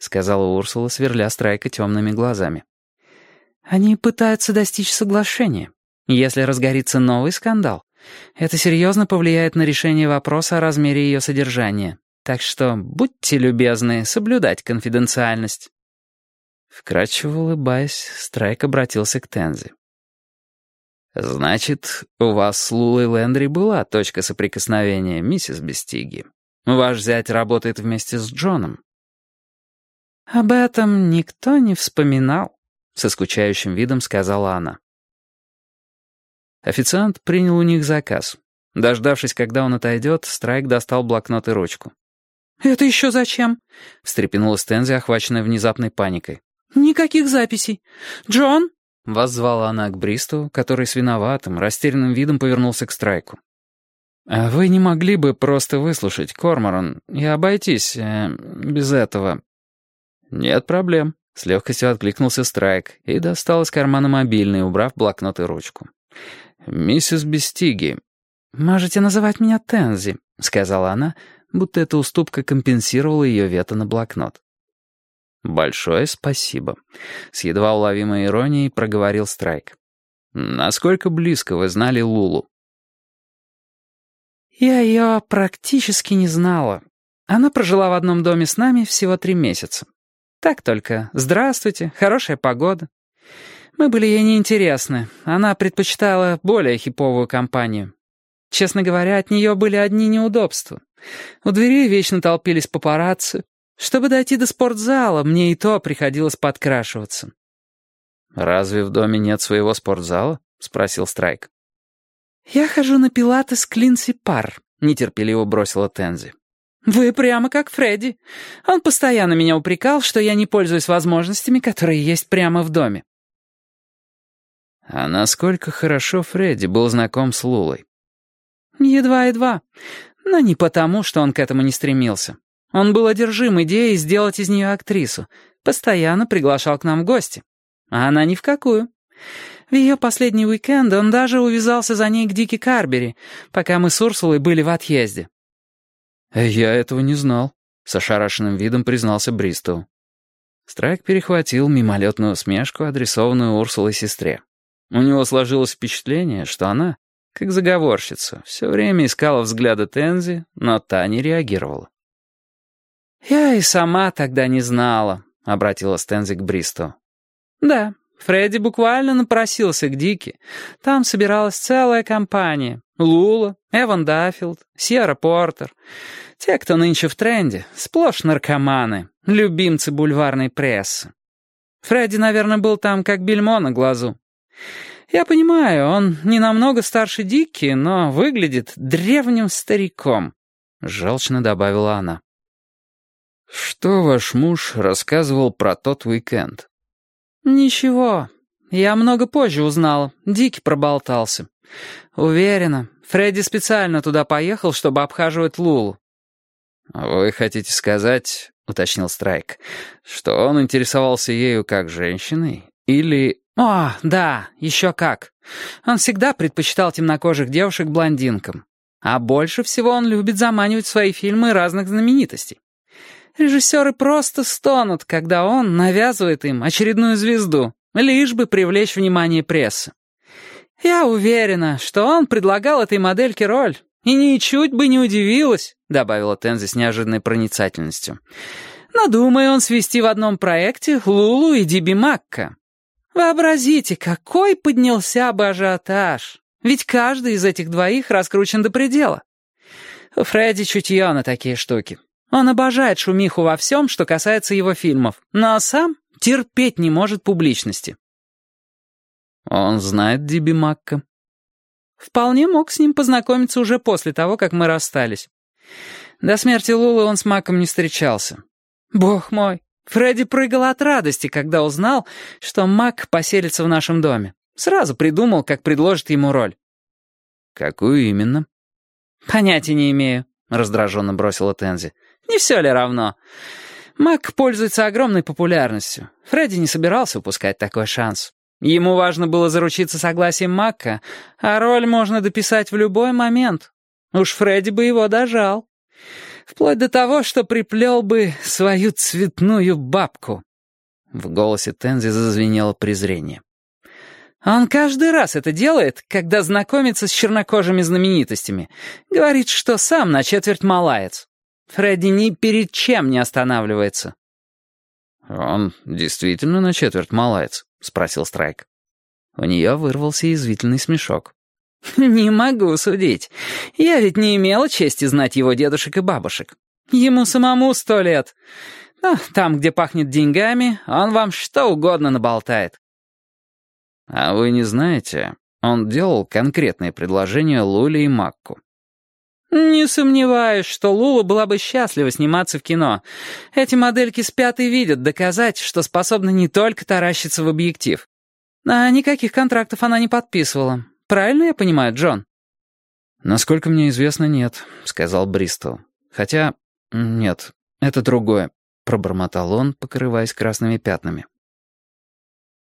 сказала Урсула, сверля Страйка темными глазами. «Они пытаются достичь соглашения. Если разгорится новый скандал, это серьезно повлияет на решение вопроса о размере ее содержания. Так что будьте любезны соблюдать конфиденциальность». Вкрадчиво улыбаясь, Страйк обратился к Тензи. «Значит, у вас с Лулой Лэндри была точка соприкосновения, миссис Бестиги. Ваш зять работает вместе с Джоном». «Об этом никто не вспоминал», — со скучающим видом сказала она. Официант принял у них заказ. Дождавшись, когда он отойдет, Страйк достал блокнот и ручку. «Это еще зачем?» — встрепенулась Тензи, охваченная внезапной паникой. «Никаких записей. Джон?» — воззвала она к Бристу, который с виноватым, растерянным видом повернулся к Страйку. «А вы не могли бы просто выслушать, Корморан, и обойтись без этого?» «Нет проблем», — с легкостью откликнулся Страйк и достал из кармана мобильный, убрав блокнот и ручку. «Миссис Бестиги». «Можете называть меня Тензи», — сказала она, будто эта уступка компенсировала ее вето на блокнот. «Большое спасибо», — с едва уловимой иронией проговорил Страйк. «Насколько близко вы знали Лулу?» «Я ее практически не знала. Она прожила в одном доме с нами всего 3 месяца. Так только «здравствуйте», «хорошая погода». Мы были ей неинтересны. Она предпочитала более хиповую компанию. Честно говоря, от нее были одни неудобства. У дверей вечно толпились папарацци. Чтобы дойти до спортзала, мне и то приходилось подкрашиваться». «Разве в доме нет своего спортзала?» — спросил Страйк. «Я хожу на пилатес Клинси Пар», — нетерпеливо бросила Тензи. «Вы прямо как Фредди. Он постоянно меня упрекал, что я не пользуюсь возможностями, которые есть прямо в доме». А насколько хорошо Фредди был знаком с Лулой? Едва-едва. Но не потому, что он к этому не стремился. Он был одержим идеей сделать из нее актрису. Постоянно приглашал к нам в гости. А она ни в какую. В ее последний уикенд он даже увязался за ней к Дике Карбери, пока мы с Урсулой были в отъезде. «Я этого не знал», — с ошарашенным видом признался Бристоу. Страйк перехватил мимолетную усмешку, адресованную Урсулой сестре. У него сложилось впечатление, что она, как заговорщица, все время искала взгляда Тензи, но та не реагировала. «Я и сама тогда не знала», — обратилась Тензи к Бристоу. «Да, Фредди буквально напросился к Дике. Там собиралась целая компания. Лула, Эван Даффилд, Сьерра Портер. Те, кто нынче в тренде, сплошь наркоманы, любимцы бульварной прессы. Фредди, наверное, был там как бельмо на глазу. Я понимаю, он не намного старше Дики, но выглядит древним стариком», — желчно добавила она. «Что ваш муж рассказывал про тот уикенд?» «Ничего. Я много позже узнала. Дики проболтался. Уверена, Фредди специально туда поехал, чтобы обхаживать Лулу». «Вы хотите сказать, — уточнил Страйк, — что он интересовался ею как женщиной или...» «О, да, еще как. Он всегда предпочитал темнокожих девушек блондинкам. А больше всего он любит заманивать в свои фильмы разных знаменитостей. Режиссеры просто стонут, когда он навязывает им очередную звезду, лишь бы привлечь внимание прессы. Я уверена, что он предлагал этой модельке роль, и ничуть бы не удивилась», — добавила Тензи с неожиданной проницательностью. «Но думаю он свести в одном проекте Лулу и Диби Макка. Вообразите, какой поднялся бы ажиотаж, ведь каждый из этих двоих раскручен до предела. У Фредди чутье на такие штуки. Он обожает шумиху во всем, что касается его фильмов, но сам терпеть не может публичности». «Он знает Диби Макка?» «Вполне мог с ним познакомиться уже после того, как мы расстались. До смерти Лулы он с Маком не встречался. Бог мой, Фредди прыгал от радости, когда узнал, что Мак поселится в нашем доме. Сразу придумал, как предложит ему роль». «Какую именно?» «Понятия не имею», — раздраженно бросила Тензи. «Не все ли равно? Мак пользуется огромной популярностью. Фредди не собирался упускать такой шанс. Ему важно было заручиться согласием Мака, а роль можно дописать в любой момент. Уж Фредди бы его дожал. Вплоть до того, что приплел бы свою цветную бабку». В голосе Тензи зазвенело презрение. «Он каждый раз это делает, когда знакомится с чернокожими знаменитостями. Говорит, что сам на четверть малаец. Фредди ни перед чем не останавливается». «Он действительно на четверть малаец?» — спросил Страйк. У нее вырвался язвительный смешок. «Не могу судить. Я ведь не имела чести знать его дедушек и бабушек. Ему самому 100 лет. Но там, где пахнет деньгами, он вам что угодно наболтает». «А вы не знаете, он делал конкретные предложения Луле и Макку?» «Не сомневаюсь, что Лула была бы счастлива сниматься в кино. Эти модельки спят и видят доказать, что способны не только таращиться в объектив. А никаких контрактов она не подписывала. Правильно я понимаю, Джон?» «Насколько мне известно, нет», — сказал Бристоу. «Хотя... нет, это другое», — пробормотал он, покрываясь красными пятнами.